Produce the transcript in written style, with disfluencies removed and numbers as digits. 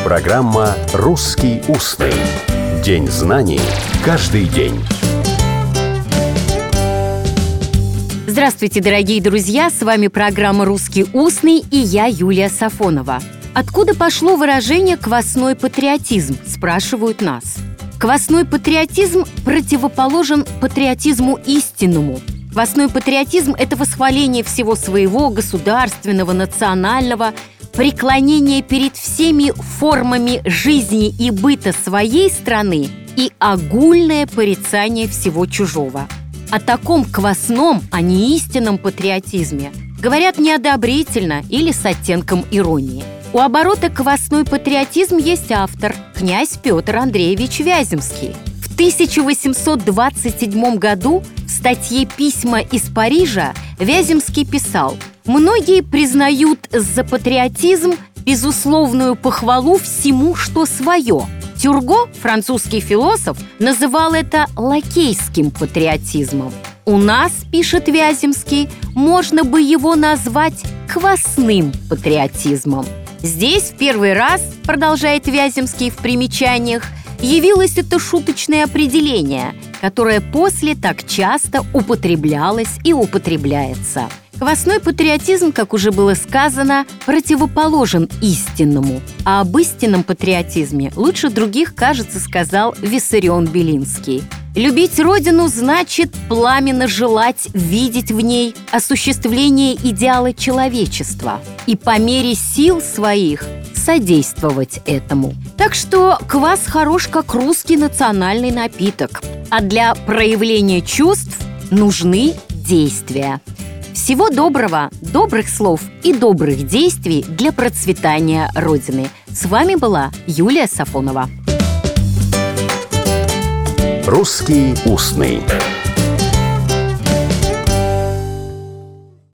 Программа «Русский устный». День знаний каждый день. Здравствуйте, дорогие друзья! С вами программа «Русский устный» и я, Юлия Сафонова. Откуда пошло выражение «квасной патриотизм», спрашивают нас. Квасной патриотизм противоположен патриотизму истинному. Квасной патриотизм – это восхваление всего своего, государственного, национального, преклонение перед всеми формами жизни и быта своей страны и огульное порицание всего чужого. О таком квасном, а не истинном патриотизме говорят неодобрительно или с оттенком иронии. У оборота «квасной патриотизм» есть автор – князь Петр Андреевич Вяземский. В 1827 году в статье «Письма из Парижа» Вяземский писал: «Многие признают за патриотизм безусловную похвалу всему, что свое. Тюрго, французский философ, называл это лакейским патриотизмом. У нас, пишет Вяземский, можно бы его назвать квасным патриотизмом. Здесь в первый раз, продолжает Вяземский в примечаниях, явилось это шуточное определение, которое после так часто употреблялось и употребляется. Квасной патриотизм, как уже было сказано, противоположен истинному, а об истинном патриотизме лучше других, кажется, сказал Виссарион Белинский. Любить Родину значит пламенно желать видеть в ней осуществление идеала человечества и по мере сил своих содействовать этому. Так что квас хорош как русский национальный напиток, а для проявления чувств нужны действия. Всего доброго, добрых слов и добрых действий для процветания Родины. С вами была Юлия Сафонова. «Русский устный».